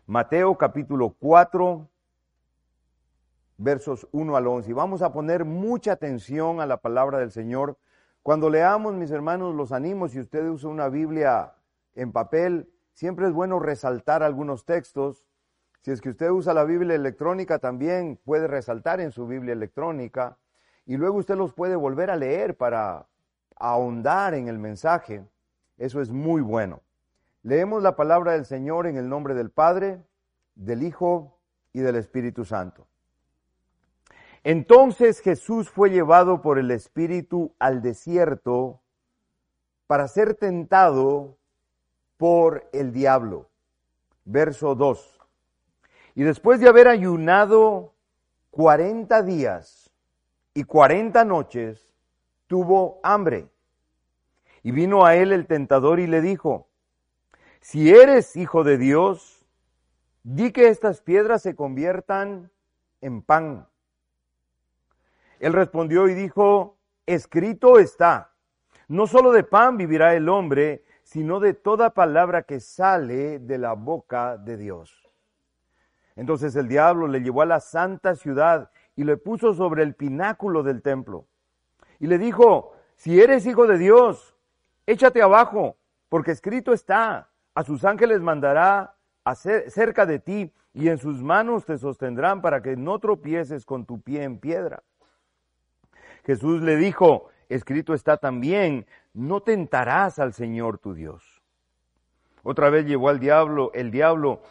Mateo capítulo 4, versos 1 al 11. Y vamos a poner mucha atención a la palabra del Señor. Cuando leamos, mis hermanos, los animo, si usted usa una Biblia en papel, siempre es bueno resaltar algunos textos. Si es que usted usa la Biblia electrónica, también puede resaltar en su Biblia electrónica. Y luego usted los puede volver a leer para ahondar en el mensaje. Eso es muy bueno. Leemos la palabra del Señor en el nombre del Padre, del Hijo y del Espíritu Santo. Entonces Jesús fue llevado por el Espíritu al desierto para ser tentado por el diablo. Verso 2. Y después de haber ayunado 40 días y 40 noches, tuvo hambre. Y vino a él el tentador y le dijo: si eres hijo de Dios, di que estas piedras se conviertan en pan. Él respondió y dijo: escrito está, no solo de pan vivirá el hombre, sino de toda palabra que sale de la boca de Dios. Entonces el diablo le llevó a la santa ciudad y le puso sobre el pináculo del templo. Y le dijo: si eres hijo de Dios, échate abajo, porque escrito está, a sus ángeles mandará cerca de ti, y en sus manos te sostendrán para que no tropieces con tu pie en piedra. Jesús le dijo: escrito está también, no tentarás al Señor tu Dios. Otra vez llevó le llevó el diablo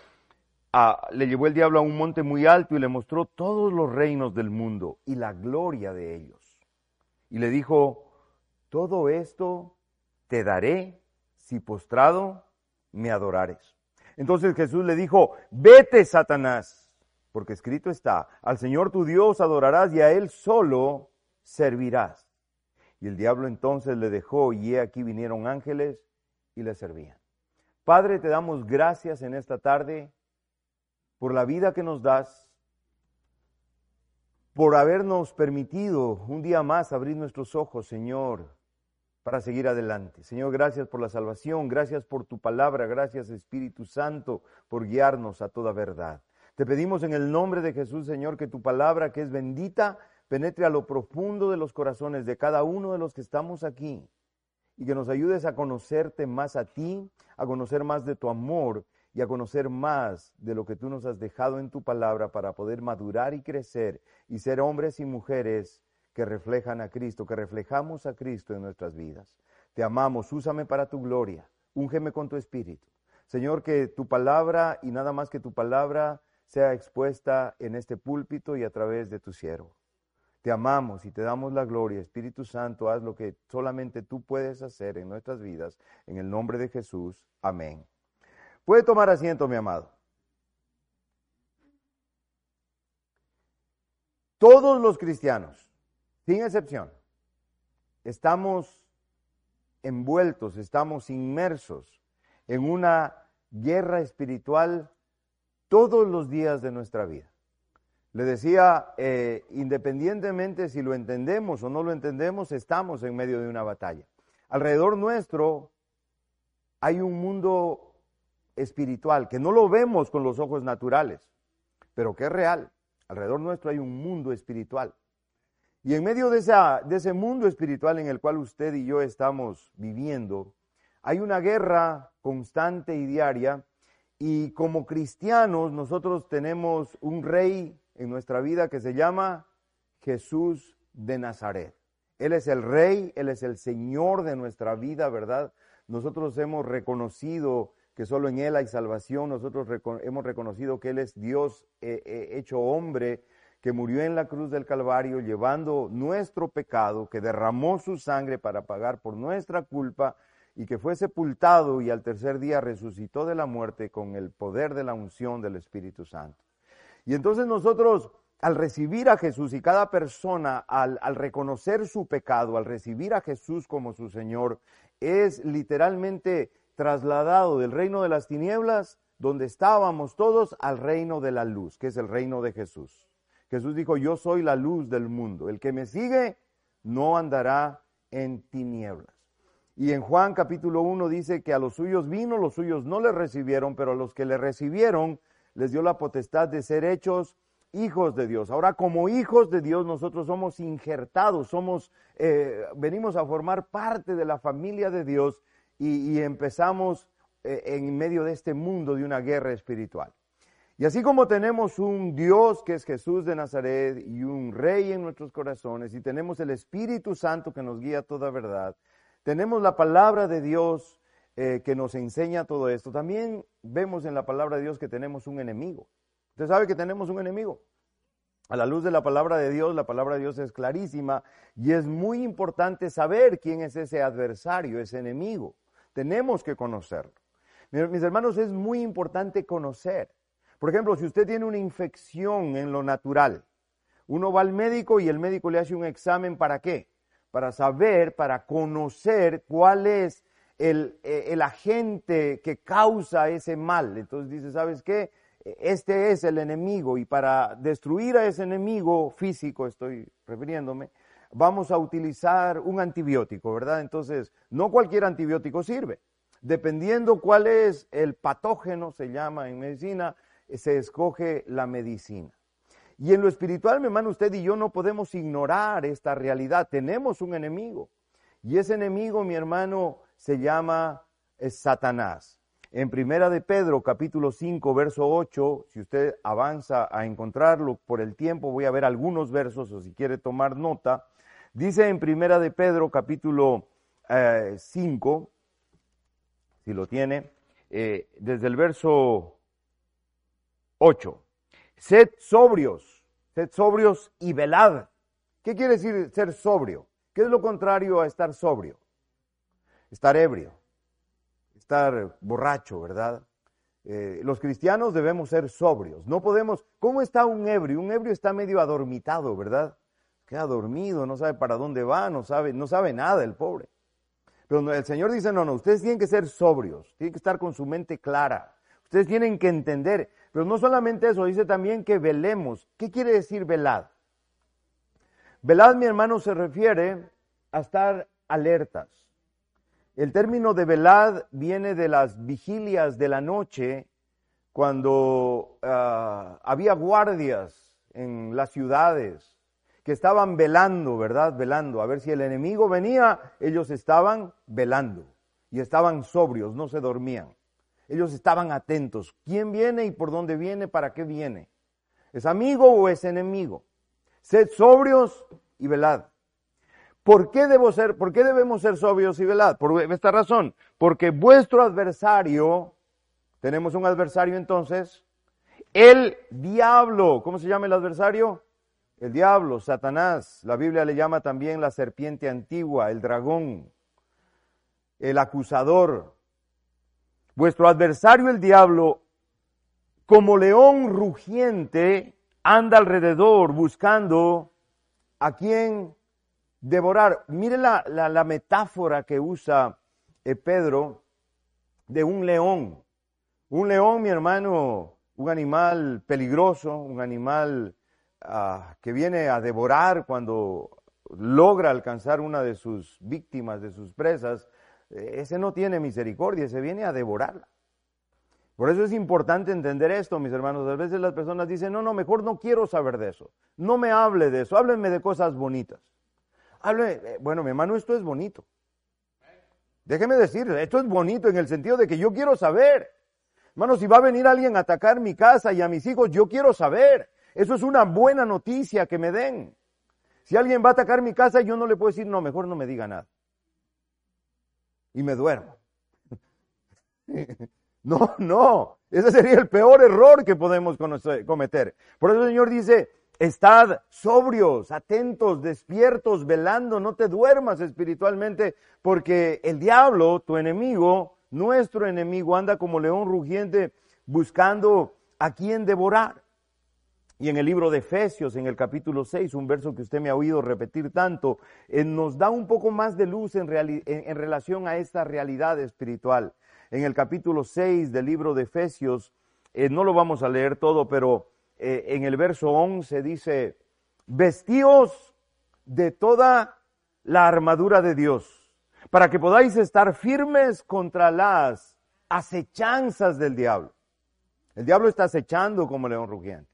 a un monte muy alto y le mostró todos los reinos del mundo y la gloria de ellos. Y le dijo: todo esto te daré si postrado me adorares. Entonces Jesús le dijo: vete, Satanás, porque escrito está, al Señor tu Dios adorarás y a Él solo servirás. Y el diablo entonces le dejó, y he aquí vinieron ángeles y le servían. Padre, te damos gracias en esta tarde por la vida que nos das, por habernos permitido un día más abrir nuestros ojos, Señor, para seguir adelante. Señor, gracias por la salvación, gracias por tu palabra, gracias Espíritu Santo por guiarnos a toda verdad. Te pedimos en el nombre de Jesús, Señor, que tu palabra, que es bendita, penetre a lo profundo de los corazones de cada uno de los que estamos aquí y que nos ayudes a conocerte más a ti, a conocer más de tu amor y a conocer más de lo que tú nos has dejado en tu palabra para poder madurar y crecer y ser hombres y mujeres que reflejan a Cristo, que reflejamos a Cristo en nuestras vidas. Te amamos, úsame para tu gloria, úngeme con tu espíritu. Señor, que tu palabra y nada más que tu palabra sea expuesta en este púlpito y a través de tu siervo. Te amamos y te damos la gloria. Espíritu Santo, haz lo que solamente tú puedes hacer en nuestras vidas. En el nombre de Jesús. Amén. Puede tomar asiento, mi amado. Todos los cristianos, sin excepción, estamos envueltos, estamos inmersos en una guerra espiritual todos los días de nuestra vida. Le decía, independientemente si lo entendemos o no lo entendemos, estamos en medio de una batalla. Alrededor nuestro hay un mundo espiritual que no lo vemos con los ojos naturales, pero que es real. Alrededor nuestro hay un mundo espiritual. Y en medio de ese mundo espiritual en el cual usted y yo estamos viviendo, hay una guerra constante y diaria. Y como cristianos nosotros tenemos un rey en nuestra vida que se llama Jesús de Nazaret. Él es el rey, Él es el Señor de nuestra vida, ¿verdad? Nosotros hemos reconocido que solo en Él hay salvación, nosotros hemos reconocido que Él es Dios hecho hombre, que murió en la cruz del Calvario llevando nuestro pecado, que derramó su sangre para pagar por nuestra culpa y que fue sepultado y al tercer día resucitó de la muerte con el poder de la unción del Espíritu Santo. Y entonces nosotros, al recibir a Jesús, y cada persona al reconocer su pecado, al recibir a Jesús como su Señor, es literalmente trasladado del reino de las tinieblas, donde estábamos todos, al reino de la luz, que es el reino de Jesús. Jesús dijo: yo soy la luz del mundo. El que me sigue no andará en tinieblas. Y en Juan capítulo 1 dice que a los suyos vino, los suyos no le recibieron, pero a los que le recibieron, les dio la potestad de ser hechos hijos de Dios. Ahora, como hijos de Dios, nosotros somos injertados, venimos a formar parte de la familia de Dios y empezamos en medio de este mundo de una guerra espiritual. Y así como tenemos un Dios que es Jesús de Nazaret y un Rey en nuestros corazones, y tenemos el Espíritu Santo que nos guía a toda verdad, tenemos la palabra de Dios que nos enseña todo esto. También vemos en la palabra de Dios que tenemos un enemigo. Usted sabe que tenemos un enemigo. A la luz de la palabra de Dios es clarísima y es muy importante saber quién es ese adversario, ese enemigo. Tenemos que conocerlo. Mis hermanos, es muy importante conocer. Por ejemplo, si usted tiene una infección en lo natural, uno va al médico y el médico le hace un examen, ¿para qué? Para saber, para conocer cuál es el agente que causa ese mal. Entonces dice, ¿sabes qué? Este es el enemigo y para destruir a ese enemigo físico, estoy refiriéndome, vamos a utilizar un antibiótico, ¿verdad? Entonces, no cualquier antibiótico sirve. Dependiendo cuál es el patógeno, se llama en medicina, se escoge la medicina. Y en lo espiritual, mi hermano, usted y yo no podemos ignorar esta realidad. Tenemos un enemigo. Y ese enemigo, mi hermano, se llama Satanás. En Primera de Pedro, capítulo 5, verso 8, si usted avanza a encontrarlo por el tiempo, voy a ver algunos versos, o si quiere tomar nota. Dice en Primera de Pedro, capítulo 5, si lo tiene, desde el verso 8. Sed sobrios y velad. ¿Qué quiere decir ser sobrio? ¿Qué es lo contrario a estar sobrio? Estar ebrio, estar borracho, ¿verdad? Los cristianos debemos ser sobrios. No podemos. ¿Cómo está un ebrio? Un ebrio está medio adormitado, ¿verdad? Queda dormido, no sabe para dónde va, no sabe nada el pobre. Pero el Señor dice, no, ustedes tienen que ser sobrios, tienen que estar con su mente clara. Ustedes tienen que entender, pero no solamente eso, dice también que velemos. ¿Qué quiere decir velad? Velad, mi hermano, se refiere a estar alertas. El término de velad viene de las vigilias de la noche, cuando había guardias en las ciudades que estaban velando, ¿verdad? Velando. A ver si el enemigo venía, ellos estaban velando y estaban sobrios, no se dormían. Ellos estaban atentos. ¿Quién viene y por dónde viene? ¿Para qué viene? ¿Es amigo o es enemigo? Sed sobrios y velad. ¿Por qué debemos ser sobrios y velad? Por esta razón. Porque vuestro adversario, tenemos un adversario entonces, el diablo. ¿Cómo se llama el adversario? El diablo, Satanás. La Biblia le llama también la serpiente antigua, el dragón, el acusador. Vuestro adversario, el diablo, como león rugiente, anda alrededor buscando a quien devorar. Mire la metáfora que usa Pedro de un león. Un león, mi hermano, un animal peligroso, un animal que viene a devorar cuando logra alcanzar una de sus víctimas, de sus presas. Ese no tiene misericordia, ese viene a devorarla. Por eso es importante entender esto, mis hermanos. A veces las personas dicen, no, mejor no quiero saber de eso. No me hable de eso, háblenme de cosas bonitas. Bueno, mi hermano, esto es bonito. Déjeme decirle, esto es bonito en el sentido de que yo quiero saber. Hermano, si va a venir alguien a atacar mi casa y a mis hijos, yo quiero saber. Eso es una buena noticia que me den. Si alguien va a atacar mi casa, yo no le puedo decir, no, mejor no me diga nada. Y me duermo. No, ese sería el peor error que podemos cometer. Por eso el Señor dice, estad sobrios, atentos, despiertos, velando, no te duermas espiritualmente, porque el diablo, tu enemigo, nuestro enemigo, anda como león rugiente buscando a quien devorar. Y en el libro de Efesios, en el capítulo 6, un verso que usted me ha oído repetir tanto, nos da un poco más de luz en relación a esta realidad espiritual. En el capítulo 6 del libro de Efesios, no lo vamos a leer todo, pero en el verso 11 dice, vestíos de toda la armadura de Dios, para que podáis estar firmes contra las acechanzas del diablo. El diablo está acechando como león rugiente.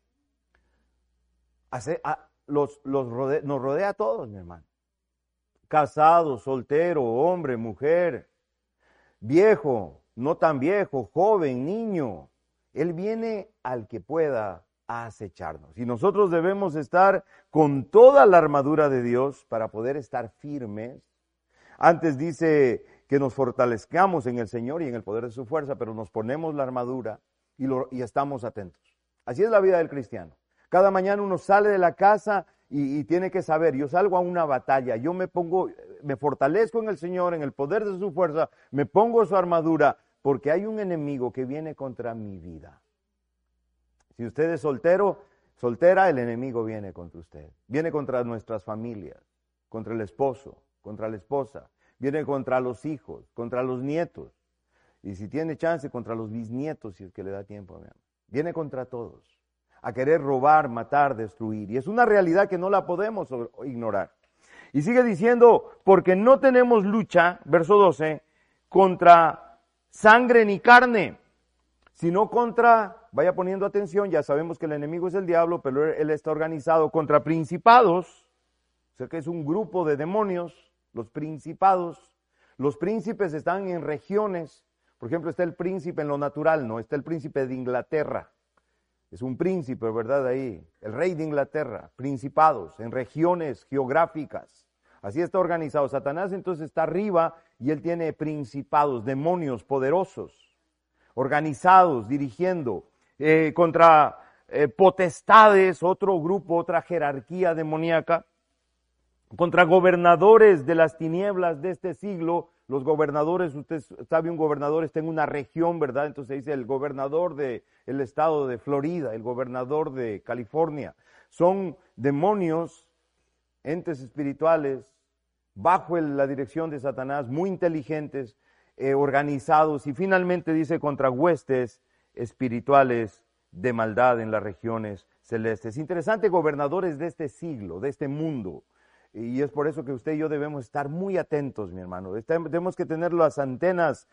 Nos rodea a todos, mi hermano. Casado, soltero, hombre, mujer, viejo, no tan viejo, joven, niño. Él viene al que pueda a acecharnos. Y nosotros debemos estar con toda la armadura de Dios para poder estar firmes. Antes dice que nos fortalezcamos en el Señor y en el poder de su fuerza, pero nos ponemos la armadura y estamos atentos. Así es la vida del cristiano. Cada mañana uno sale de la casa y tiene que saber, yo salgo a una batalla, yo me fortalezco en el Señor, en el poder de su fuerza, me pongo su armadura, porque hay un enemigo que viene contra mi vida. Si usted es soltero, soltera, el enemigo viene contra usted. Viene contra nuestras familias, contra el esposo, contra la esposa, viene contra los hijos, contra los nietos. Y si tiene chance, contra los bisnietos, si es que le da tiempo. Viene contra todos, a querer robar, matar, destruir. Y es una realidad que no la podemos ignorar. Y sigue diciendo, porque no tenemos lucha, verso 12, contra sangre ni carne, sino contra, vaya poniendo atención, ya sabemos que el enemigo es el diablo, pero él está organizado contra principados, o sea que es un grupo de demonios, los principados. Los príncipes están en regiones, por ejemplo, está el príncipe en lo natural, ¿no? Está el príncipe de Inglaterra, es un príncipe, ¿verdad? Ahí, el rey de Inglaterra, principados en regiones geográficas. Así está organizado. Satanás entonces está arriba y él tiene principados, demonios poderosos, organizados, dirigiendo, contra potestades, otro grupo, otra jerarquía demoníaca, contra gobernadores de las tinieblas de este siglo. Los gobernadores, usted sabe, un gobernador está en una región, ¿verdad? Entonces dice el gobernador del estado de Florida, el gobernador de California. Son demonios, entes espirituales, bajo la dirección de Satanás, muy inteligentes, organizados, y finalmente dice contra huestes espirituales de maldad en las regiones celestes. Interesante, gobernadores de este siglo, de este mundo. Y es por eso que usted y yo debemos estar muy atentos, mi hermano. Tenemos que tener las antenas,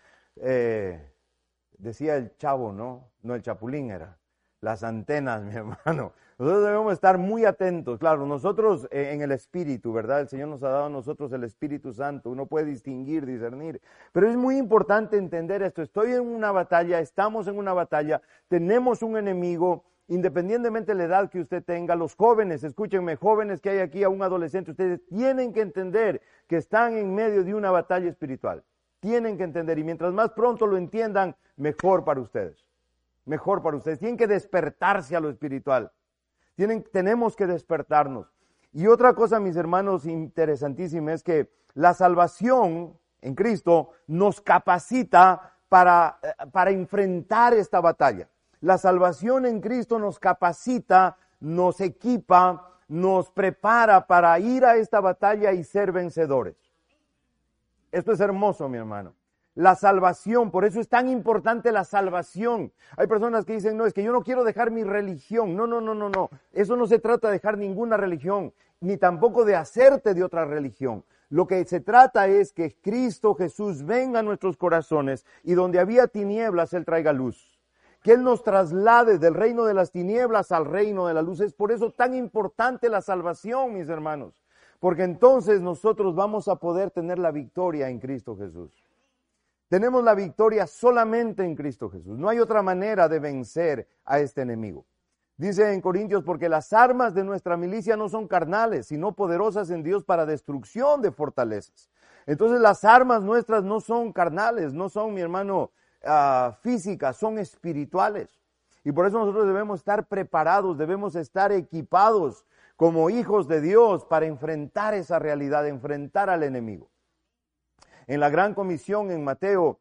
decía el chavo, ¿no? No, el chapulín era. Las antenas, mi hermano. Nosotros debemos estar muy atentos. Claro, nosotros en el Espíritu, ¿verdad? El Señor nos ha dado a nosotros el Espíritu Santo. Uno puede distinguir, discernir. Pero es muy importante entender esto. Estoy en una batalla, estamos en una batalla, tenemos un enemigo. Independientemente de la edad que usted tenga, los jóvenes, escúchenme, jóvenes que hay aquí, a un adolescente, ustedes tienen que entender que están en medio de una batalla espiritual. Tienen que entender, y mientras más pronto lo entiendan, mejor para ustedes. Mejor para ustedes. Tienen que despertarse a lo espiritual. Tenemos que despertarnos. Y otra cosa, mis hermanos, interesantísima, es que la salvación en Cristo nos capacita para enfrentar esta batalla. La salvación en Cristo nos capacita, nos equipa, nos prepara para ir a esta batalla y ser vencedores. Esto es hermoso, mi hermano. La salvación, por eso es tan importante la salvación. Hay personas que dicen, no, es que yo no quiero dejar mi religión. No. Eso no se trata de dejar ninguna religión, ni tampoco de hacerte de otra religión. Lo que se trata es que Cristo Jesús venga a nuestros corazones y donde había tinieblas, Él traiga luz. Que Él nos traslade del reino de las tinieblas al reino de la luz. Es por eso tan importante la salvación, mis hermanos. Porque entonces nosotros vamos a poder tener la victoria en Cristo Jesús. Tenemos la victoria solamente en Cristo Jesús. No hay otra manera de vencer a este enemigo. Dice en Corintios, porque las armas de nuestra milicia no son carnales, sino poderosas en Dios para destrucción de fortalezas. Entonces las armas nuestras no son carnales, no son, mi hermano, físicas, son espirituales. Y por eso nosotros debemos estar preparados, debemos estar equipados como hijos de Dios para enfrentar esa realidad, enfrentar al enemigo. En la gran comisión en Mateo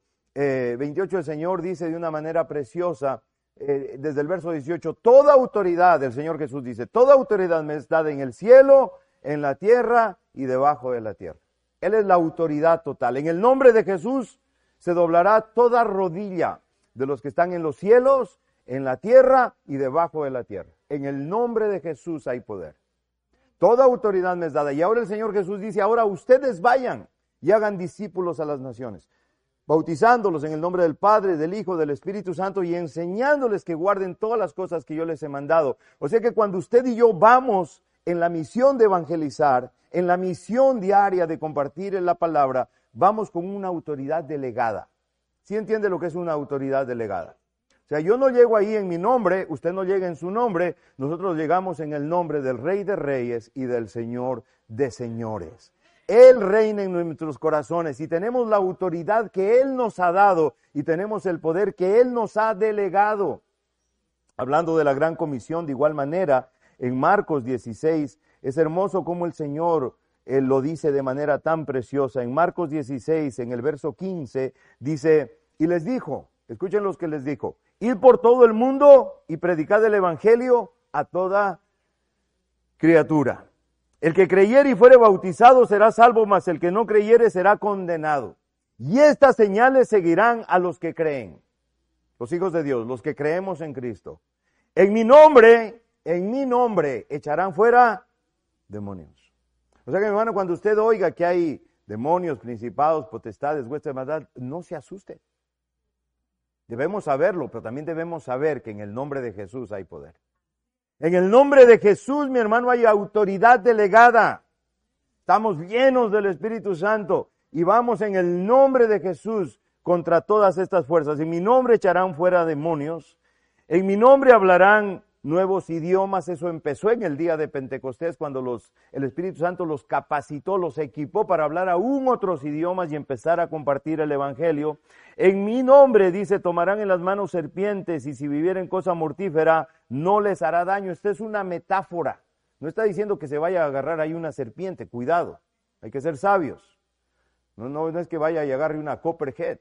28 el Señor dice de una manera preciosa, desde el verso 18, toda autoridad, el Señor Jesús dice, toda autoridad me es dada en el cielo, en la tierra y debajo de la tierra. Él es la autoridad total. En el nombre de Jesús se doblará toda rodilla de los que están en los cielos, en la tierra y debajo de la tierra. En el nombre de Jesús hay poder. Toda autoridad me es dada. Y ahora el Señor Jesús dice, ahora ustedes vayan y hagan discípulos a las naciones. bautizándolos en el nombre del Padre, del Hijo, del Espíritu Santo y enseñándoles que guarden todas las cosas que yo les he mandado. O sea que cuando usted y yo vamos en la misión de evangelizar, en la misión diaria de compartir la palabra, vamos con una autoridad delegada. ¿Sí entiende lo que es una autoridad delegada? O sea, yo no llego ahí en mi nombre, usted no llega en su nombre, nosotros llegamos en el nombre del Rey de Reyes y del Señor de Señores. Él reina en nuestros corazones y tenemos la autoridad que Él nos ha dado y tenemos el poder que Él nos ha delegado. Hablando de la gran comisión, de igual manera, en Marcos 16, es hermoso cómo el Señor lo dice de manera tan preciosa. En Marcos 16, en el verso 15, dice, y les dijo, escuchen los que les dijo, id por todo el mundo y predicad el evangelio a toda criatura. El que creyere y fuere bautizado será salvo, mas el que no creyere será condenado. Y estas señales seguirán a los que creen, los hijos de Dios, los que creemos en Cristo. En mi nombre echarán fuera demonios. O sea que, mi hermano, cuando usted oiga que hay demonios, principados, potestades, huestes de maldad, no se asuste. Debemos saberlo, pero también debemos saber que en el nombre de Jesús hay poder. En el nombre de Jesús, mi hermano, hay autoridad delegada. Estamos llenos del Espíritu Santo y vamos en el nombre de Jesús contra todas estas fuerzas. En mi nombre echarán fuera demonios. En mi nombre hablarán nuevos idiomas. Eso empezó en el día de Pentecostés, cuando el Espíritu Santo los capacitó, los equipó para hablar aún otros idiomas y empezar a compartir el Evangelio. En mi nombre, dice, tomarán en las manos serpientes y si vivieren cosa mortífera, no les hará daño. Esta es una metáfora. No está diciendo que se vaya a agarrar ahí una serpiente. Cuidado, hay que ser sabios. No es que vaya y agarre una copperhead.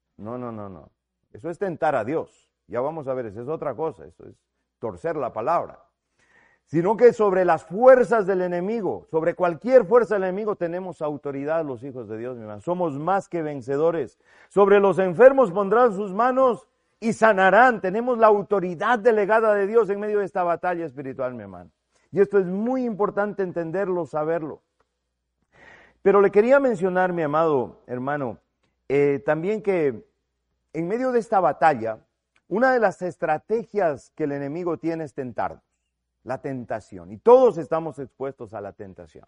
No. Eso es tentar a Dios. Ya vamos a ver, eso es otra cosa. Eso es torcer la palabra. Sino que sobre las fuerzas del enemigo, sobre cualquier fuerza del enemigo, tenemos autoridad los hijos de Dios, mi hermano. Somos más que vencedores. Sobre los enfermos pondrán sus manos y sanarán. Tenemos la autoridad delegada de Dios en medio de esta batalla espiritual, mi hermano. Y esto es muy importante entenderlo, saberlo. Pero le quería mencionar, mi amado hermano, también que en medio de esta batalla, una de las estrategias que el enemigo tiene es tentarnos, la tentación. Y todos estamos expuestos a la tentación.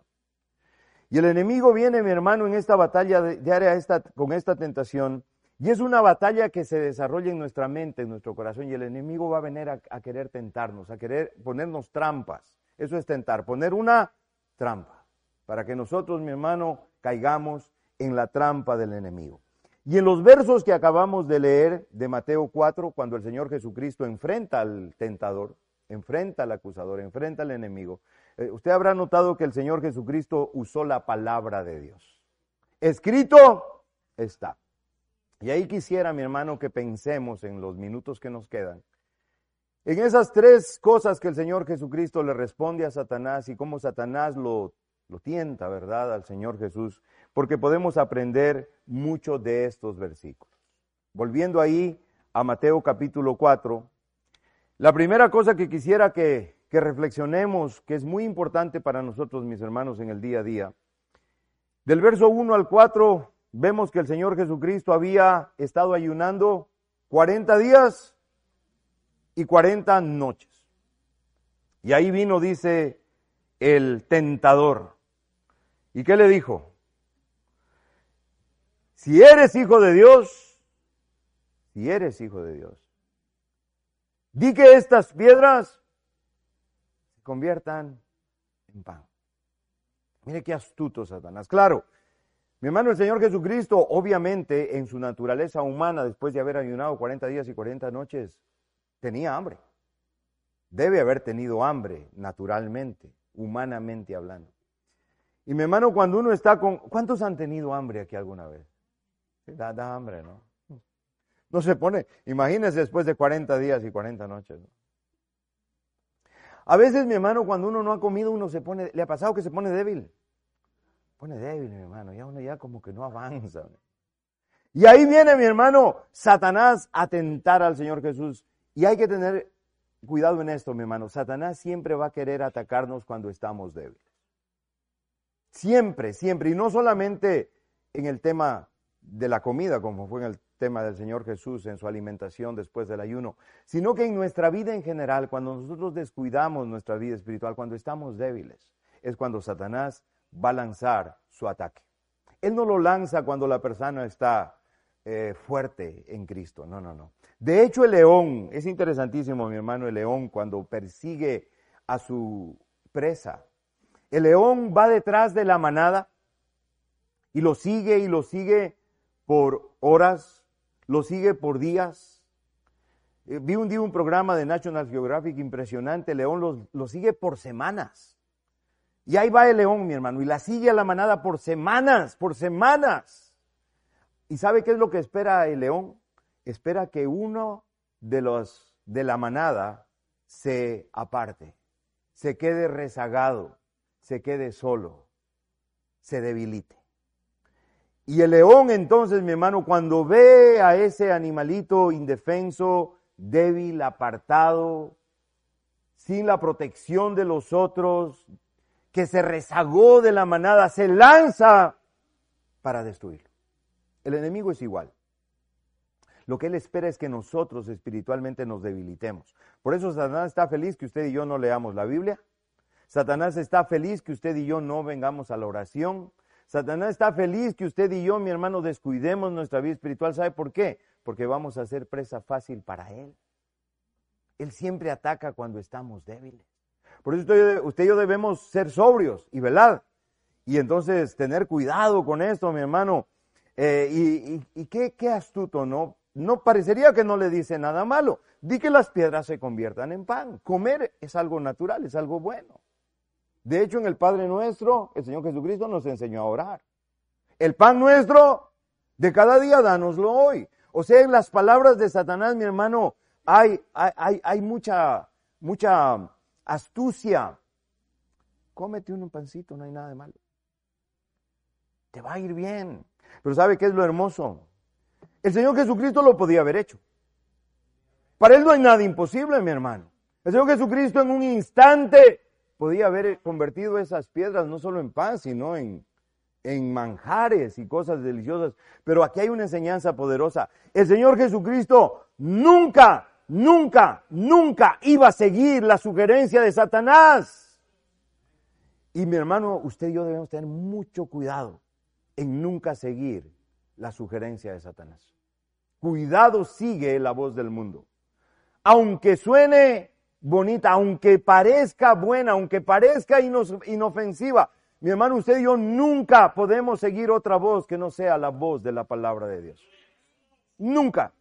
Y el enemigo viene, mi hermano, en esta batalla diaria con esta tentación. Y es una batalla que se desarrolla en nuestra mente, en nuestro corazón. Y el enemigo va a venir a querer tentarnos, a querer ponernos trampas. Eso es tentar, poner una trampa. Para que nosotros, mi hermano, caigamos en la trampa del enemigo. Y en los versos que acabamos de leer de Mateo 4, cuando el Señor Jesucristo enfrenta al tentador, enfrenta al acusador, enfrenta al enemigo, usted habrá notado que el Señor Jesucristo usó la palabra de Dios. Escrito está. Y ahí quisiera, mi hermano, que pensemos en los minutos que nos quedan, en esas tres cosas que el Señor Jesucristo le responde a Satanás y cómo Satanás lo tienta, ¿verdad?, al Señor Jesús, porque podemos aprender mucho de estos versículos. Volviendo ahí a Mateo capítulo 4, la primera cosa que quisiera que reflexionemos, que es muy importante para nosotros, mis hermanos, en el día a día, del verso 1 al 4, vemos que el Señor Jesucristo había estado ayunando 40 días y 40 noches. Y ahí vino, dice, el tentador. ¿Y qué le dijo? Si eres hijo de Dios, di que estas piedras se conviertan en pan. Mire qué astuto Satanás. Claro, mi hermano, el Señor Jesucristo, obviamente, en su naturaleza humana, después de haber ayunado 40 días y 40 noches, tenía hambre. Debe haber tenido hambre, naturalmente, humanamente hablando. Y mi hermano, cuando uno está con... ¿Cuántos han tenido hambre aquí alguna vez? Da hambre, ¿no? No se pone... Imagínese después de 40 días y 40 noches, ¿no? A veces, mi hermano, cuando uno no ha comido, uno se pone... ¿Le ha pasado que se pone débil? Pone débil, mi hermano. Ya uno ya como que no avanza, ¿no? Y ahí viene, mi hermano, Satanás a tentar al Señor Jesús. Y hay que tener cuidado en esto, mi hermano. Satanás siempre va a querer atacarnos cuando estamos débiles. Siempre, siempre. Y no solamente en el tema de la comida, como fue en el tema del Señor Jesús en su alimentación después del ayuno, sino que en nuestra vida en general, cuando nosotros descuidamos nuestra vida espiritual, cuando estamos débiles, es cuando Satanás va a lanzar su ataque. Él no lo lanza cuando la persona está fuerte en Cristo, no. De hecho, el león, es interesantísimo, mi hermano, el león cuando persigue a su presa, el león va detrás de la manada y lo sigue por horas, lo sigue por días. Vi un día un programa de National Geographic impresionante, el león lo sigue por semanas. Y ahí va el león, mi hermano, y la sigue a la manada por semanas. ¿Y sabe qué es lo que espera el león? Espera que uno de la manada se aparte, se quede rezagado, se quede solo, se debilite. Y el león entonces, mi hermano, cuando ve a ese animalito indefenso, débil, apartado, sin la protección de los otros, que se rezagó de la manada, se lanza para destruirlo. El enemigo es igual. Lo que él espera es que nosotros espiritualmente nos debilitemos. Por eso Satanás está feliz que usted y yo no leamos la Biblia. Satanás está feliz que usted y yo no vengamos a la oración. Satanás está feliz que usted y yo, mi hermano, descuidemos nuestra vida espiritual. ¿Sabe por qué? Porque vamos a ser presa fácil para él. Él siempre ataca cuando estamos débiles. Por eso usted y yo debemos ser sobrios y velar. Y entonces tener cuidado con esto, mi hermano. Y qué astuto, ¿no? No parecería que no le dice nada malo. Di que las piedras se conviertan en pan. Comer es algo natural, es algo bueno. De hecho, en el Padre Nuestro, el Señor Jesucristo nos enseñó a orar. El pan nuestro de cada día, dánoslo hoy. O sea, en las palabras de Satanás, mi hermano, hay mucha astucia. Cómete un pancito, no hay nada de malo. Te va a ir bien. Pero ¿sabe qué es lo hermoso? El Señor Jesucristo lo podía haber hecho. Para Él no hay nada imposible, mi hermano. El Señor Jesucristo en un instante podía haber convertido esas piedras no solo en pan, sino en manjares y cosas deliciosas. Pero aquí hay una enseñanza poderosa. El Señor Jesucristo nunca iba a seguir la sugerencia de Satanás. Y mi hermano, usted y yo debemos tener mucho cuidado en nunca seguir la sugerencia de Satanás. Cuidado, sigue la voz del mundo. Aunque suene bonita, aunque parezca buena, aunque parezca inofensiva, mi hermano, usted y yo nunca podemos seguir otra voz que no sea la voz de la palabra de Dios. Nunca.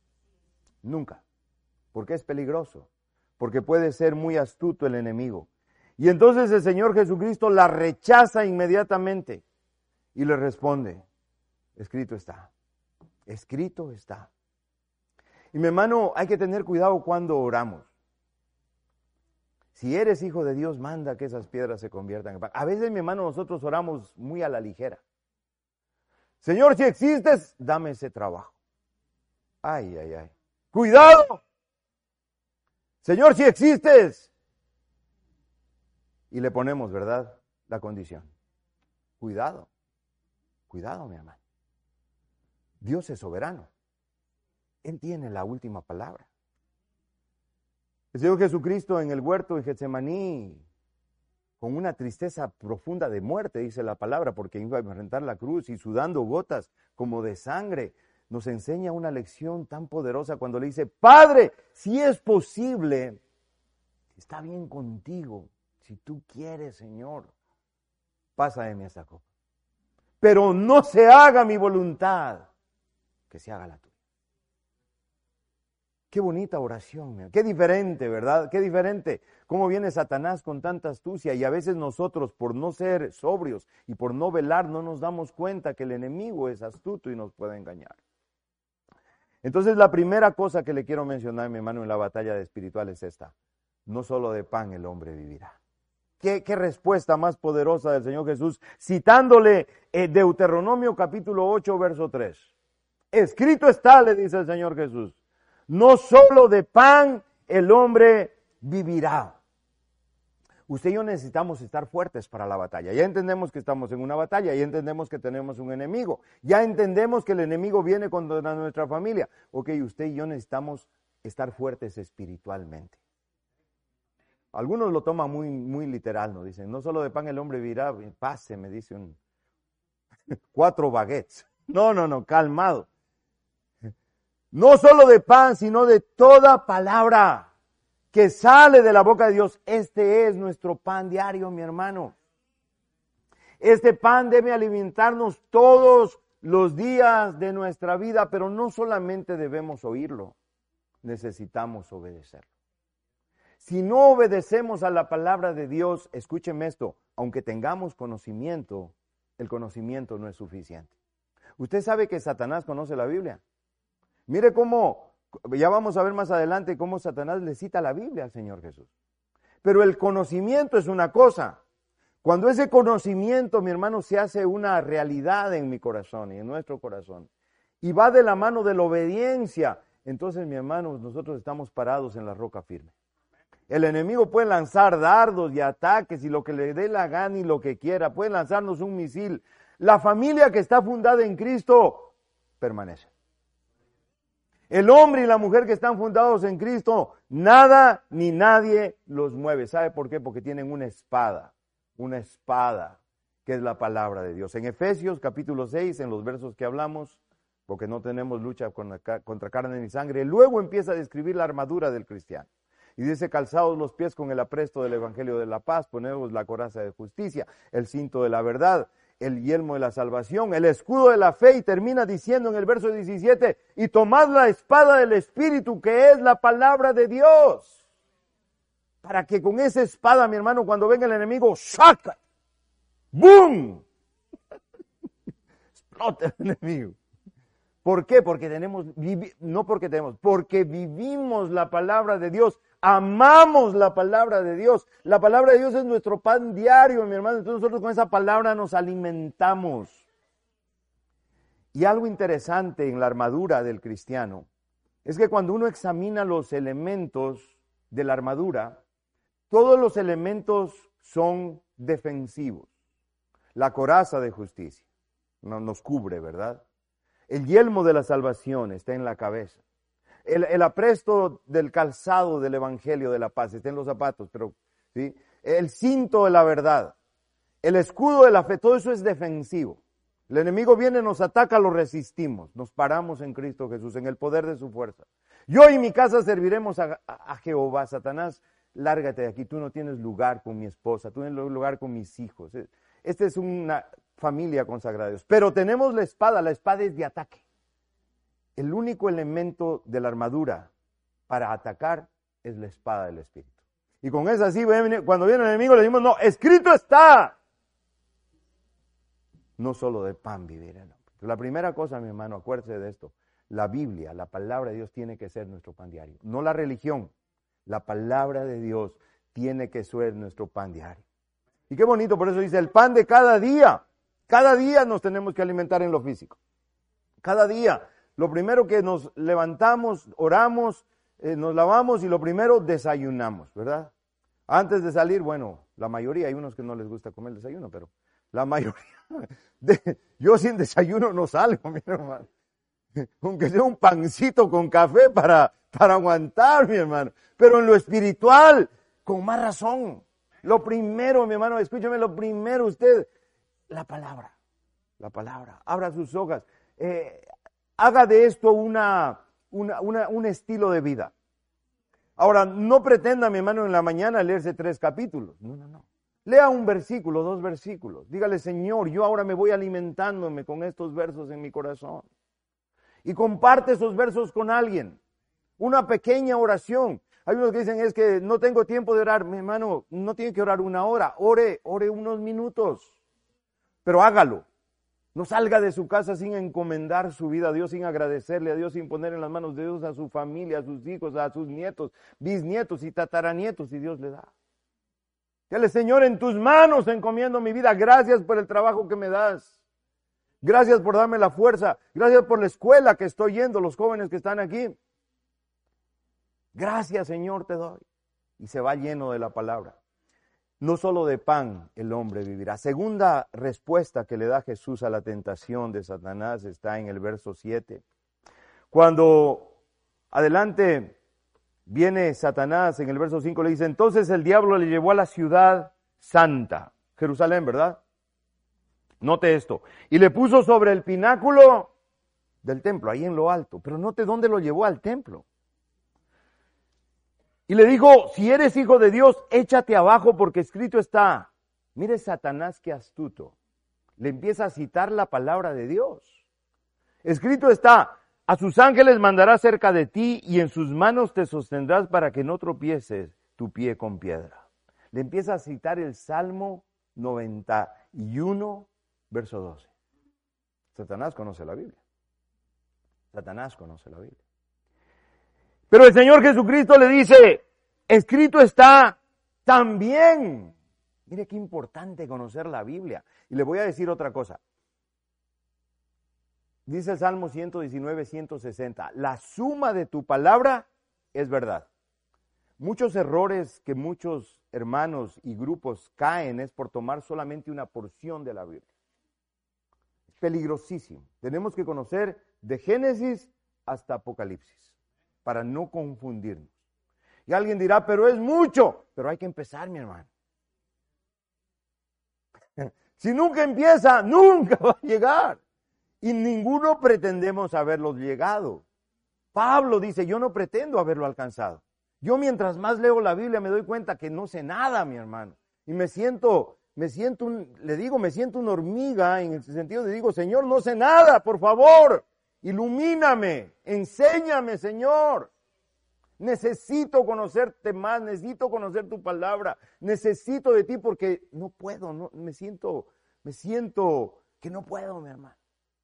Porque es peligroso, porque puede ser muy astuto el enemigo. Y entonces el Señor Jesucristo la rechaza inmediatamente y le responde, escrito está. Y mi hermano, hay que tener cuidado cuando oramos. Si eres hijo de Dios, manda que esas piedras se conviertan en pan. A veces, mi hermano, nosotros oramos muy a la ligera. Señor, si existes, dame ese trabajo. Ay. ¡Cuidado! Señor, si existes. Y le ponemos, ¿verdad?, la condición. Cuidado, mi hermano. Dios es soberano. Él tiene la última palabra. El Señor Jesucristo en el huerto de Getsemaní, con una tristeza profunda de muerte, dice la palabra, porque iba a enfrentar la cruz y sudando gotas como de sangre, nos enseña una lección tan poderosa cuando le dice, Padre, si es posible, está bien contigo, si tú quieres, Señor, pasa de mí esta copa. Pero no se haga mi voluntad, que se haga la tuya. Qué bonita oración, qué diferente, ¿verdad? Qué diferente. Cómo viene Satanás con tanta astucia y a veces nosotros por no ser sobrios y por no velar no nos damos cuenta que el enemigo es astuto y nos puede engañar. Entonces la primera cosa que le quiero mencionar, mi hermano, en la batalla espiritual es esta. No solo de pan el hombre vivirá. Qué respuesta más poderosa del Señor Jesús, citándole Deuteronomio capítulo 8, verso 3. Escrito está, le dice el Señor Jesús. No solo de pan el hombre vivirá. Usted y yo necesitamos estar fuertes para la batalla. Ya entendemos que estamos en una batalla, ya entendemos que tenemos un enemigo, ya entendemos que el enemigo viene contra nuestra familia. Ok, usted y yo necesitamos estar fuertes espiritualmente. Algunos lo toman muy literal, ¿no? Dicen, no solo de pan el hombre vivirá, pase, me dice 4 baguettes. No, calmado. No solo de pan, sino de toda palabra que sale de la boca de Dios. Este es nuestro pan diario, mi hermano. Este pan debe alimentarnos todos los días de nuestra vida, pero no solamente debemos oírlo, necesitamos obedecerlo. Si no obedecemos a la palabra de Dios, escúcheme esto, aunque tengamos conocimiento, el conocimiento no es suficiente. Usted sabe que Satanás conoce la Biblia. Mire cómo, ya vamos a ver más adelante cómo Satanás le cita la Biblia al Señor Jesús. Pero el conocimiento es una cosa. Cuando ese conocimiento, mi hermano, se hace una realidad en mi corazón y en nuestro corazón, y va de la mano de la obediencia, entonces, mi hermano, nosotros estamos parados en la roca firme. El enemigo puede lanzar dardos y ataques y lo que le dé la gana y lo que quiera. Puede lanzarnos un misil. La familia que está fundada en Cristo permanece. El hombre y la mujer que están fundados en Cristo, nada ni nadie los mueve. ¿Sabe por qué? Porque tienen una espada que es la palabra de Dios. En Efesios capítulo 6, en los versos que hablamos, porque no tenemos lucha contra carne ni sangre, luego empieza a describir la armadura del cristiano. Y dice, calzados los pies con el apresto del evangelio de la paz, ponemos la coraza de justicia, el cinto de la verdad, el yelmo de la salvación, el escudo de la fe, y termina diciendo en el verso 17, y tomad la espada del Espíritu, que es la palabra de Dios. Para que con esa espada, mi hermano, cuando venga el enemigo, ¡saca! ¡Bum! Explota el enemigo. ¿Por qué? Porque porque vivimos la palabra de Dios, amamos la palabra de Dios. La palabra de Dios es nuestro pan diario, mi hermano. Entonces nosotros con esa palabra nos alimentamos. Y algo interesante en la armadura del cristiano es que cuando uno examina los elementos de la armadura, todos los elementos son defensivos. La coraza de justicia nos cubre, ¿verdad? El yelmo de la salvación está en la cabeza. El apresto del calzado del evangelio de la paz está en los zapatos, pero ¿sí? El cinto de la verdad, el escudo de la fe, todo eso es defensivo. El enemigo viene, nos ataca, lo resistimos, nos paramos en Cristo Jesús, en el poder de su fuerza. Yo y mi casa serviremos a Jehová. Satanás, lárgate de aquí, tú no tienes lugar con mi esposa, tú no tienes lugar con mis hijos. Esta es una familia consagrada a Dios. Pero tenemos la espada es de ataque. El único elemento de la armadura para atacar es la espada del Espíritu. Y con esa sí, cuando viene el enemigo le decimos, no, escrito está. No solo de pan vivir el hombre. La primera cosa, mi hermano, acuérdese de esto. La Biblia, la palabra de Dios tiene que ser nuestro pan diario. No la religión. La palabra de Dios tiene que ser nuestro pan diario. Y qué bonito, por eso dice, el pan de cada día. Cada día nos tenemos que alimentar en lo físico. Cada día. Lo primero que nos levantamos, oramos, nos lavamos y lo primero desayunamos, ¿verdad? Antes de salir, bueno, la mayoría, hay unos que no les gusta comer el desayuno, pero la mayoría, yo sin desayuno no salgo, mi hermano. Aunque sea un pancito con café para aguantar, mi hermano. Pero en lo espiritual, con más razón. Lo primero, mi hermano, escúchame, lo primero usted, la palabra. Abra sus ojos. Haga de esto un estilo de vida. Ahora, no pretenda, mi hermano, en la mañana leerse 3 capítulos. No. Lea un versículo, 2 versículos. Dígale, Señor, yo ahora me voy alimentándome con estos versos en mi corazón. Y comparte esos versos con alguien. Una pequeña oración. Hay unos que dicen, es que no tengo tiempo de orar. Mi hermano, no tiene que orar 1 hora. Ore unos minutos. Pero hágalo. No salga de su casa sin encomendar su vida a Dios, sin agradecerle a Dios, sin poner en las manos de Dios a su familia, a sus hijos, a sus nietos, bisnietos y tataranietos, si Dios le da. Dile, Señor, en tus manos encomiendo mi vida. Gracias por el trabajo que me das. Gracias por darme la fuerza. Gracias por la escuela que estoy yendo, los jóvenes que están aquí. Gracias, Señor, te doy. Y se va lleno de la palabra. no solo de pan el hombre vivirá. Segunda respuesta que le da Jesús a la tentación de Satanás está en el verso 7. Cuando adelante viene Satanás, en el verso 5 le dice, entonces el diablo le llevó a la ciudad santa, Jerusalén, ¿verdad? Note esto, y le puso sobre el pináculo del templo, ahí en lo alto, pero note dónde lo llevó al templo. Y le dijo, si eres hijo de Dios, échate abajo porque escrito está. Mire Satanás qué astuto, le empieza a citar la palabra de Dios. Escrito está, a sus ángeles mandará cerca de ti y en sus manos te sostendrás para que no tropieces tu pie con piedra. Le empieza a citar el Salmo 91, verso 12. Satanás conoce la Biblia. Satanás conoce la Biblia. Pero el Señor Jesucristo le dice, escrito está también. Mire qué importante conocer la Biblia. Y le voy a decir otra cosa. Dice el Salmo 119, 160, la suma de tu palabra es verdad. Muchos errores que muchos hermanos y grupos caen es por tomar solamente una porción de la Biblia. Es peligrosísimo. Tenemos que conocer de Génesis hasta Apocalipsis para no confundirnos. Y alguien dirá, pero es mucho. Pero hay que empezar, mi hermano. Si nunca empieza, nunca va a llegar. Y ninguno pretendemos haberlos llegado. Pablo dice, yo no pretendo haberlo alcanzado. Yo mientras más leo la Biblia me doy cuenta que no sé nada, mi hermano. Y me siento una hormiga en el sentido de digo, Señor, no sé nada, por favor, ilumíname, enséñame, Señor. Necesito conocerte más, necesito conocer tu palabra, necesito de ti porque no puedo, me siento que no puedo, mi hermano.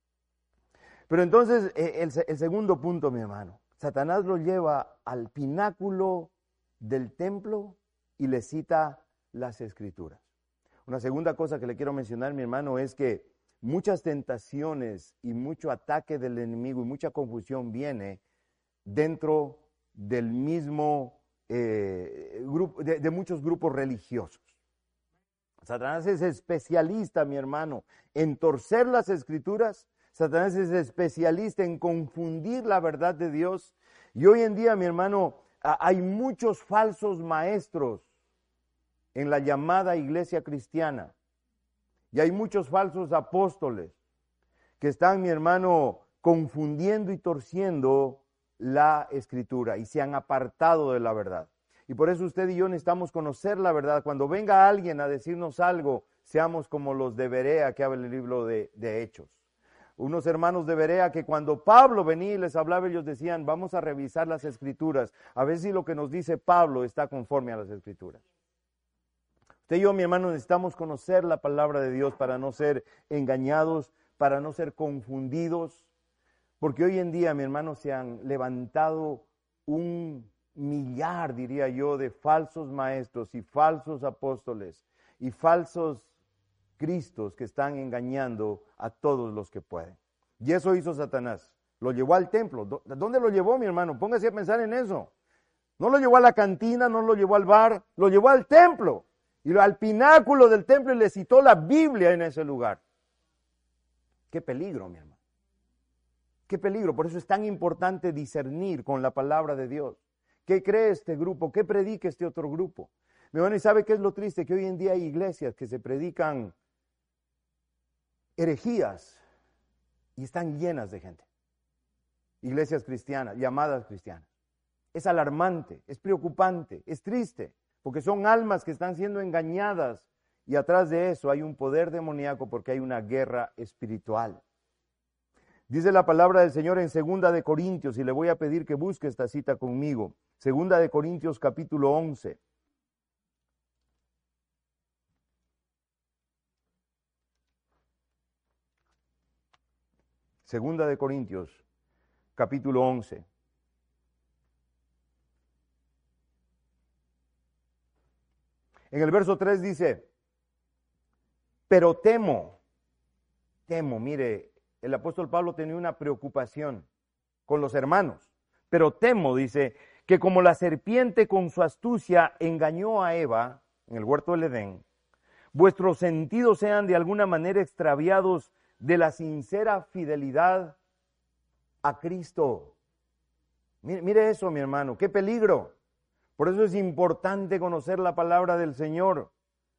Pero entonces, el segundo punto, mi hermano, Satanás lo lleva al pináculo del templo y le cita las Escrituras. Una segunda cosa que le quiero mencionar, mi hermano, es que muchas tentaciones y mucho ataque del enemigo y mucha confusión viene dentro del mismo grupo, de muchos grupos religiosos. Satanás es especialista, mi hermano, en torcer las Escrituras. Satanás es especialista en confundir la verdad de Dios. Y hoy en día, mi hermano, hay muchos falsos maestros en la llamada iglesia cristiana. Y hay muchos falsos apóstoles que están, mi hermano, confundiendo y torciendo la Escritura y se han apartado de la verdad. Y por eso usted y yo necesitamos conocer la verdad. Cuando venga alguien a decirnos algo, seamos como los de Berea que habla el libro de Hechos. Unos hermanos de Berea que cuando Pablo venía y les hablaba, ellos decían, vamos a revisar las Escrituras, a ver si lo que nos dice Pablo está conforme a las Escrituras. Usted y yo, mi hermano, necesitamos conocer la palabra de Dios para no ser engañados, para no ser confundidos, porque hoy en día, mi hermano, se han levantado un millar, diría yo, de falsos maestros y falsos apóstoles y falsos Cristos que están engañando a todos los que pueden. Y eso hizo Satanás. Lo llevó al templo. ¿Dónde lo llevó, mi hermano? Póngase a pensar en eso. No lo llevó a la cantina, no lo llevó al bar, lo llevó al templo. Y al pináculo del templo y le citó la Biblia en ese lugar. Qué peligro, mi hermano. Qué peligro. Por eso es tan importante discernir con la palabra de Dios. ¿Qué cree este grupo? ¿Ququé predica este otro grupo? Mi hermano, ¿y sabe qué es lo triste? Que hoy en día hay iglesias que se predican herejías y están llenas de gente. Iglesias cristianas, llamadas cristianas. Es alarmante, es preocupante, es triste, porque son almas que están siendo engañadas y atrás de eso hay un poder demoníaco porque hay una guerra espiritual. Dice la palabra del Señor en 2 de Corintios, y le voy a pedir que busque esta cita conmigo. 2 de Corintios capítulo 11. Segunda de Corintios, capítulo 11. En el verso 3 dice, pero temo, mire, el apóstol Pablo tenía una preocupación con los hermanos, pero temo, dice, que como la serpiente con su astucia engañó a Eva, en el huerto del Edén, vuestros sentidos sean de alguna manera extraviados de la sincera fidelidad a Cristo. Mire eso, mi hermano, qué peligro. Por eso es importante conocer la palabra del Señor.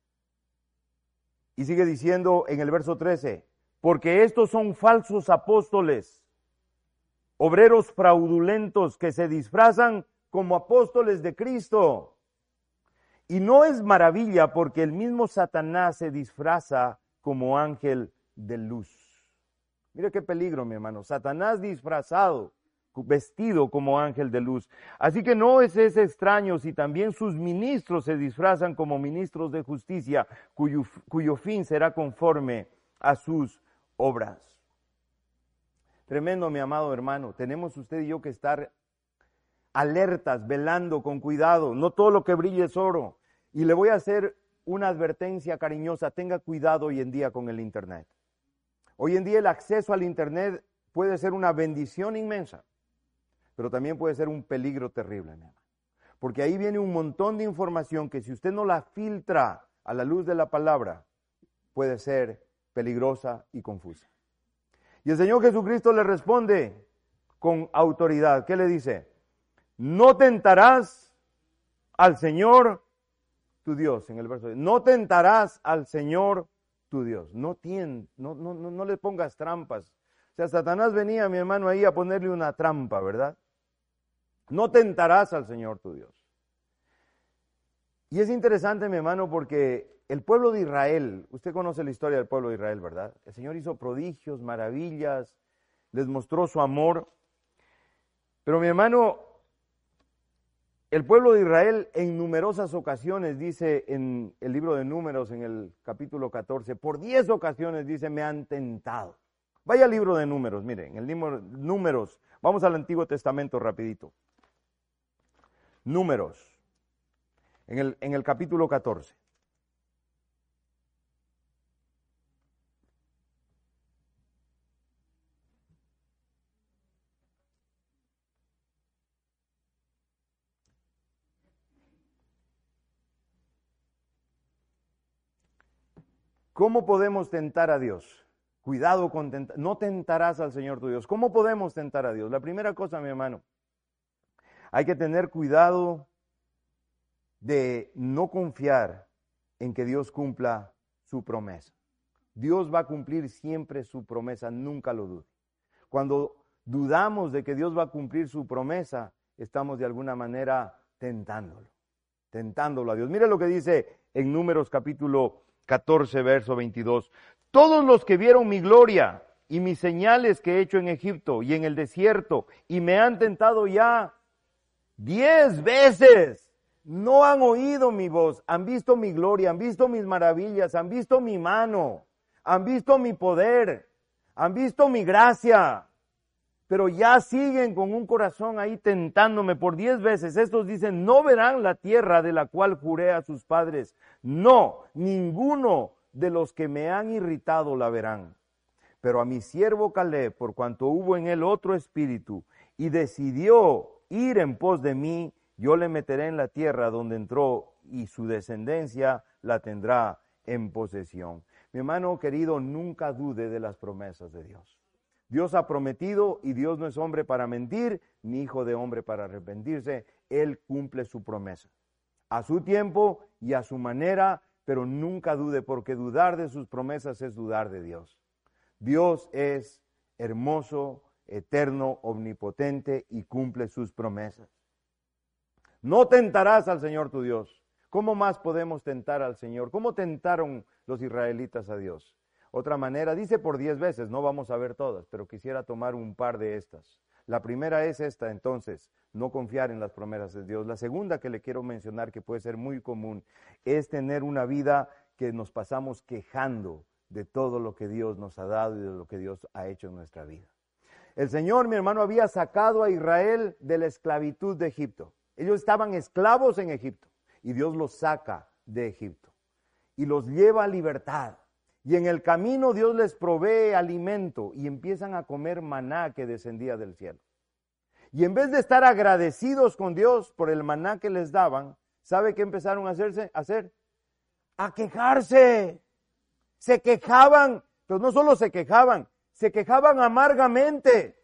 Y sigue diciendo en el verso 13, porque estos son falsos apóstoles, obreros fraudulentos que se disfrazan como apóstoles de Cristo. Y no es maravilla porque el mismo Satanás se disfraza como ángel de luz. Mira qué peligro, mi hermano. Satanás disfrazado, vestido como ángel de luz. Así que no es extraño si también sus ministros se disfrazan como ministros de justicia, cuyo fin será conforme a sus obras. Tremendo, mi amado hermano. Tenemos usted y yo que estar alertas, velando con cuidado. No todo lo que brille es oro. Y le voy a hacer una advertencia cariñosa. Tenga cuidado hoy en día con el Internet. Hoy en día el acceso al Internet puede ser una bendición inmensa, pero también puede ser un peligro terrible, mi hermano. Porque ahí viene un montón de información que si usted no la filtra a la luz de la palabra, puede ser peligrosa y confusa. Y el Señor Jesucristo le responde con autoridad. ¿Qué le dice? No tentarás al Señor tu Dios, en el verso 10. No tentarás al Señor tu Dios. No le pongas trampas. O sea, Satanás venía, mi hermano, ahí a ponerle una trampa, ¿verdad? No tentarás al Señor tu Dios. Y es interesante, mi hermano, porque el pueblo de Israel, usted conoce la historia del pueblo de Israel, ¿verdad? El Señor hizo prodigios, maravillas, les mostró su amor. Pero, mi hermano, el pueblo de Israel en numerosas ocasiones, dice en el libro de Números, en el capítulo 14, por 10 ocasiones dice, me han tentado. Vaya al libro de Números, miren, el libro Números, vamos al Antiguo Testamento rapidito. Números, en el capítulo 14. ¿Cómo podemos tentar a Dios? Cuidado con tentar, no tentarás al Señor tu Dios. ¿Cómo podemos tentar a Dios? La primera cosa, mi hermano, hay que tener cuidado de no confiar en que Dios cumpla su promesa. Dios va a cumplir siempre su promesa, nunca lo dude. Cuando dudamos de que Dios va a cumplir su promesa, estamos de alguna manera tentándolo a Dios. Mire lo que dice en Números capítulo 14, verso 22. Todos los que vieron mi gloria y mis señales que he hecho en Egipto y en el desierto y me han tentado ya 10 veces, no han oído mi voz, han visto mi gloria, han visto mis maravillas, han visto mi mano, han visto mi poder, han visto mi gracia, pero ya siguen con un corazón ahí tentándome por 10 veces. Estos dicen, no verán la tierra de la cual juré a sus padres. No, ninguno de los que me han irritado la verán. Pero a mi siervo Caleb, por cuanto hubo en él otro espíritu, y decidió ir en pos de mí, yo le meteré en la tierra donde entró, y su descendencia la tendrá en posesión. Mi hermano querido, nunca dude de las promesas de Dios. Dios ha prometido y Dios no es hombre para mentir, ni hijo de hombre para arrepentirse. Él cumple su promesa. A su tiempo y a su manera, pero nunca dude, porque dudar de sus promesas es dudar de Dios. Dios es hermoso, eterno, omnipotente y cumple sus promesas. No tentarás al Señor tu Dios. ¿Cómo más podemos tentar al Señor? ¿Cómo tentaron los israelitas a Dios? Otra manera, dice por 10 veces, no vamos a ver todas, pero quisiera tomar un par de estas. La primera es esta, entonces, no confiar en las promesas de Dios. La segunda que le quiero mencionar, que puede ser muy común, es tener una vida que nos pasamos quejando de todo lo que Dios nos ha dado y de lo que Dios ha hecho en nuestra vida. El Señor, mi hermano, había sacado a Israel de la esclavitud de Egipto. Ellos estaban esclavos en Egipto y Dios los saca de Egipto y los lleva a libertad. Y en el camino Dios les provee alimento y empiezan a comer maná que descendía del cielo. Y en vez de estar agradecidos con Dios por el maná que les daban, ¿sabe qué empezaron a hacer? a quejarse. Se quejaban, pero no solo se quejaban amargamente.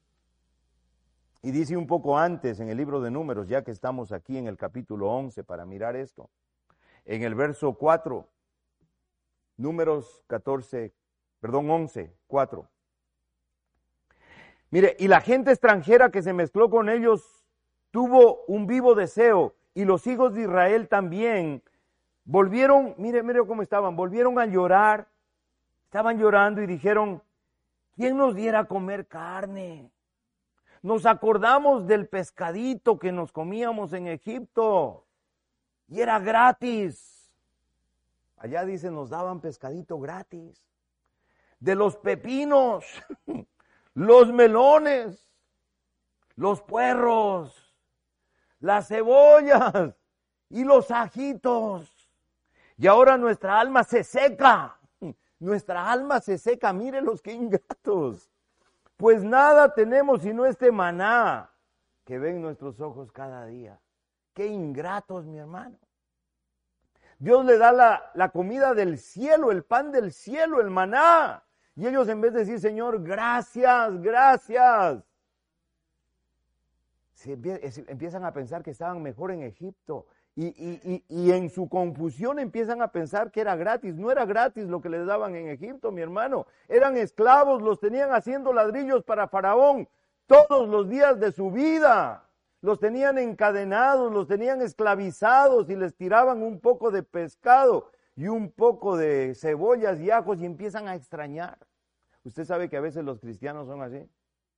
Y dice un poco antes en el libro de Números, ya que estamos aquí en el capítulo 11 para mirar esto, en el verso 4, Números 11, 4. Mire, y la gente extranjera que se mezcló con ellos tuvo un vivo deseo, y los hijos de Israel también volvieron, mire cómo estaban, volvieron a llorar, estaban llorando y dijeron, ¿quién nos diera a comer carne? Nos acordamos del pescadito que nos comíamos en Egipto y era gratis. Allá dice, nos daban pescadito gratis. De los pepinos, los melones, los puerros, las cebollas y los ajitos. Y ahora nuestra alma se seca. Nuestra alma se seca. Mírenlos qué ingratos. Pues nada tenemos sino este maná que ven nuestros ojos cada día. Qué ingratos, mi hermano. Dios le da la comida del cielo, el pan del cielo, el maná. Y ellos en vez de decir, Señor, gracias, gracias, empiezan a pensar que estaban mejor en Egipto. Y en su confusión empiezan a pensar que era gratis. No era gratis lo que les daban en Egipto, mi hermano. Eran esclavos, los tenían haciendo ladrillos para Faraón todos los días de su vida. Los tenían encadenados, los tenían esclavizados y les tiraban un poco de pescado y un poco de cebollas y ajos y empiezan a extrañar. Usted sabe que a veces los cristianos son así.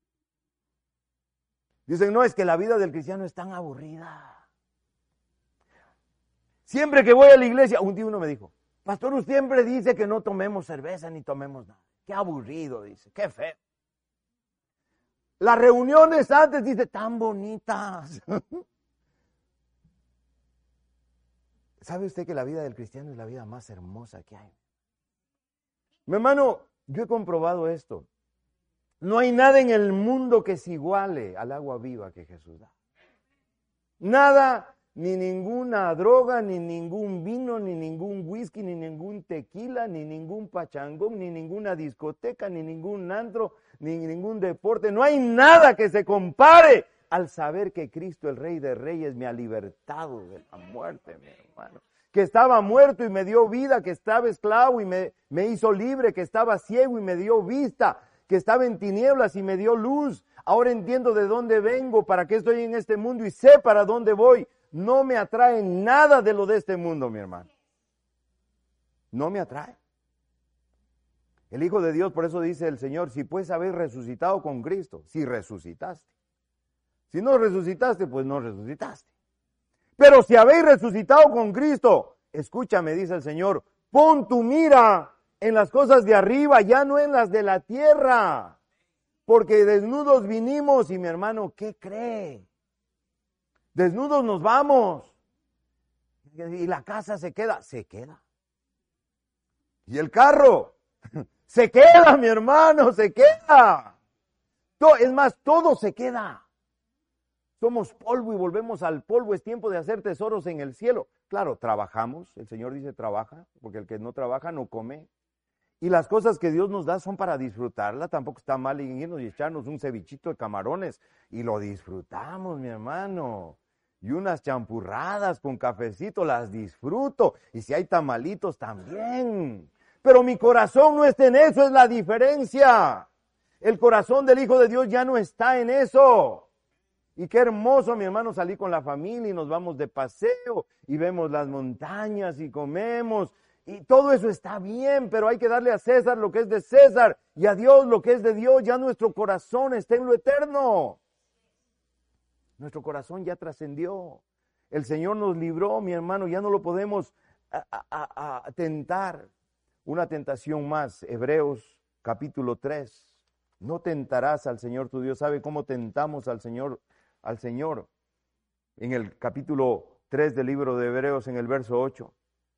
Dicen, no, es que la vida del cristiano es tan aburrida. Siempre que voy a la iglesia, un día uno me dijo, pastor, usted siempre dice que no tomemos cerveza ni tomemos nada. Qué aburrido, dice, qué feo. Las reuniones antes, dice, tan bonitas. ¿Sabe usted que la vida del cristiano es la vida más hermosa que hay? Mi hermano, yo he comprobado esto. No hay nada en el mundo que se iguale al agua viva que Jesús da. Nada, ni ninguna droga, ni ningún vino, ni ningún whisky, ni ningún tequila, ni ningún pachangón, ni ninguna discoteca, ni ningún antro, ni ningún deporte. No hay nada que se compare al saber que Cristo, el Rey de Reyes, me ha libertado de la muerte, mi hermano. Que estaba muerto y me dio vida, que estaba esclavo y me hizo libre, que estaba ciego y me dio vista, que estaba en tinieblas y me dio luz. Ahora entiendo de dónde vengo, para qué estoy en este mundo y sé para dónde voy. No me atrae nada de lo de este mundo, mi hermano. No me atrae. El Hijo de Dios, por eso dice el Señor, si pues habéis resucitado con Cristo, si resucitaste. Si no resucitaste, pues no resucitaste. Pero si habéis resucitado con Cristo, escúchame, dice el Señor, pon tu mira en las cosas de arriba, ya no en las de la tierra. Porque desnudos vinimos y mi hermano, ¿qué cree? Desnudos nos vamos. Y la casa se queda. Y el carro se queda, mi hermano, se queda. Es más, todo se queda. Somos polvo y volvemos al polvo. Es tiempo de hacer tesoros en el cielo. Claro, trabajamos. El Señor dice trabaja, porque el que no trabaja no come. Y las cosas que Dios nos da son para disfrutarla. Tampoco está mal irnos y echarnos un cevichito de camarones. Y lo disfrutamos, mi hermano. Y unas champurradas con cafecito, las disfruto. Y si hay tamalitos, también. Pero mi corazón no está en eso, es la diferencia. El corazón del Hijo de Dios ya no está en eso. Y qué hermoso, mi hermano, salir con la familia y nos vamos de paseo y vemos las montañas y comemos. Y todo eso está bien, pero hay que darle a César lo que es de César y a Dios lo que es de Dios. Ya nuestro corazón está en lo eterno. Nuestro corazón ya trascendió. El Señor nos libró, mi hermano, ya no lo podemos tentar. Una tentación más, Hebreos capítulo 3. No tentarás al Señor tu Dios. ¿Sabe cómo tentamos al Señor? En el capítulo 3 del libro de Hebreos, en el verso 8.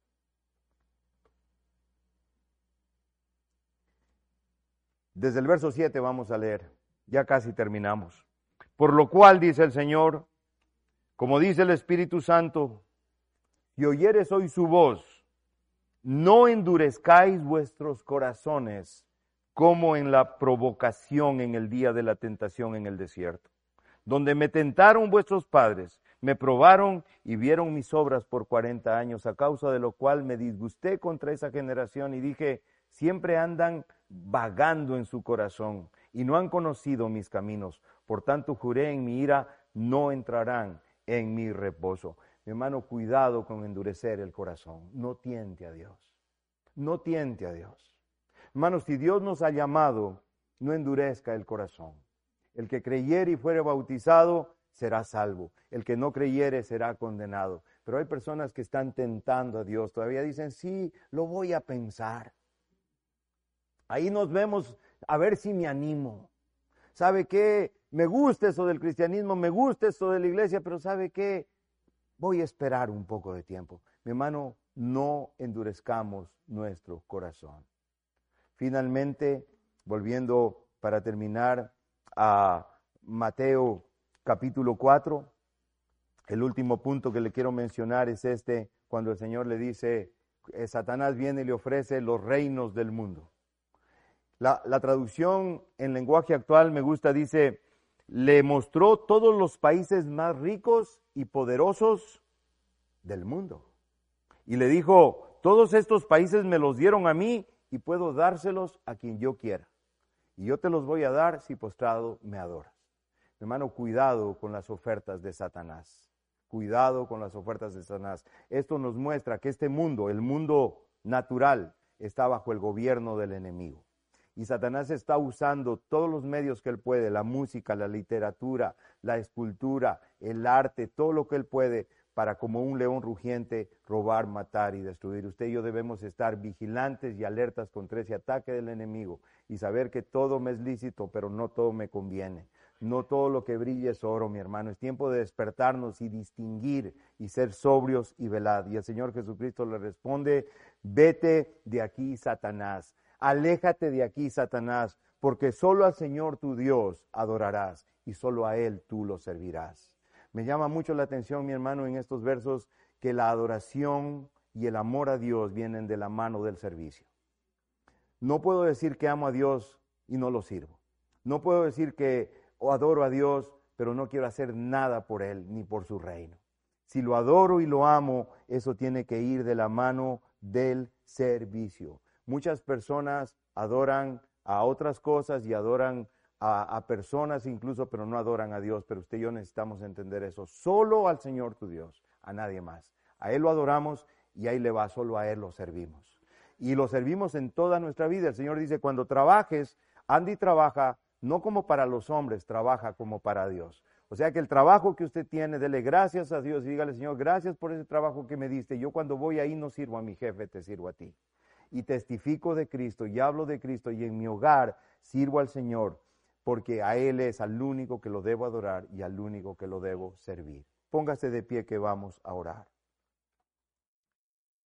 Desde el verso 7 vamos a leer. Ya casi terminamos. Por lo cual, dice el Señor, como dice el Espíritu Santo, si oyeres hoy su voz, no endurezcáis vuestros corazones como en la provocación en el día de la tentación en el desierto, donde me tentaron vuestros padres, me probaron y vieron mis obras por 40 años, a causa de lo cual me disgusté contra esa generación y dije, siempre andan vagando en su corazón y no han conocido mis caminos. Por tanto, juré en mi ira, no entrarán en mi reposo. Mi hermano, cuidado con endurecer el corazón. No tiente a Dios. No tiente a Dios. Hermano, si Dios nos ha llamado, no endurezca el corazón. El que creyere y fuere bautizado será salvo. El que no creyere será condenado. Pero hay personas que están tentando a Dios. Todavía dicen, sí, lo voy a pensar. Ahí nos vemos a ver si me animo. ¿Sabe qué? Me gusta eso del cristianismo, me gusta eso de la iglesia, pero ¿sabe qué? Voy a esperar un poco de tiempo. Mi hermano, no endurezcamos nuestro corazón. Finalmente, volviendo para terminar a Mateo capítulo 4, el último punto que le quiero mencionar es este, cuando el Señor le dice, Satanás viene y le ofrece los reinos del mundo. La traducción en lenguaje actual me gusta, dice, le mostró todos los países más ricos y poderosos del mundo. Y le dijo, todos estos países me los dieron a mí y puedo dárselos a quien yo quiera. Y yo te los voy a dar si postrado me adoras. Mi hermano, cuidado con las ofertas de Satanás. Cuidado con las ofertas de Satanás. Esto nos muestra que este mundo, el mundo natural, está bajo el gobierno del enemigo. Y Satanás está usando todos los medios que él puede, la música, la literatura, la escultura, el arte, todo lo que él puede, para como un león rugiente robar, matar y destruir. Usted y yo debemos estar vigilantes y alertas contra ese ataque del enemigo y saber que todo me es lícito, pero no todo me conviene. No todo lo que brilla es oro, mi hermano. Es tiempo de despertarnos y distinguir y ser sobrios y velad. Y el Señor Jesucristo le responde, vete de aquí, Satanás. Aléjate de aquí, Satanás, porque solo al Señor tu Dios adorarás y solo a Él tú lo servirás. Me llama mucho la atención, mi hermano, en estos versos que la adoración y el amor a Dios vienen de la mano del servicio. No puedo decir que amo a Dios y no lo sirvo. No puedo decir que adoro a Dios, pero no quiero hacer nada por Él ni por su reino. Si lo adoro y lo amo, eso tiene que ir de la mano del servicio. Muchas personas adoran a otras cosas y adoran a personas incluso, pero no adoran a Dios. Pero usted y yo necesitamos entender eso. Solo al Señor tu Dios, a nadie más. A Él lo adoramos y ahí le va, solo a Él lo servimos. Y lo servimos en toda nuestra vida. El Señor dice, cuando trabajes, anda y trabaja, no como para los hombres, trabaja como para Dios. O sea que el trabajo que usted tiene, dele gracias a Dios y dígale, Señor, gracias por ese trabajo que me diste. Yo cuando voy ahí no sirvo a mi jefe, te sirvo a ti. Y testifico de Cristo y hablo de Cristo y en mi hogar sirvo al Señor, porque a Él es al único que lo debo adorar y al único que lo debo servir. Póngase de pie que vamos a orar.